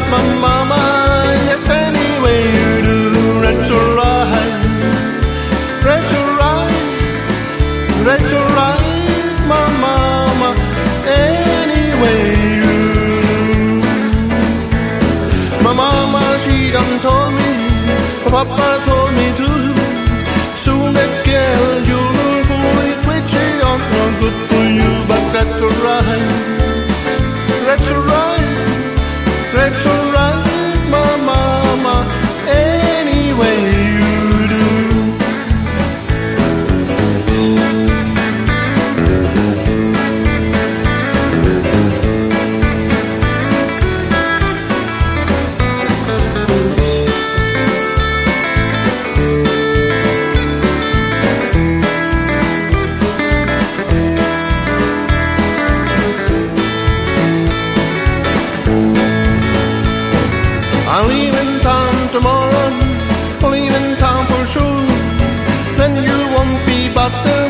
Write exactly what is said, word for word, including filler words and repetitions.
my mama. Yes, any way you do, that's alright. That's alright. That's alright, my mama. Any way you do. My mama, she done told me, my papa told me too. Soon that girl, you'll fully quit it on. Not good for you, but that's alright. That's alright. That's alright, my mama. Any way you do. I'll leave in town tomorrow, I'll leave in town for sure. Then you won't be bothered.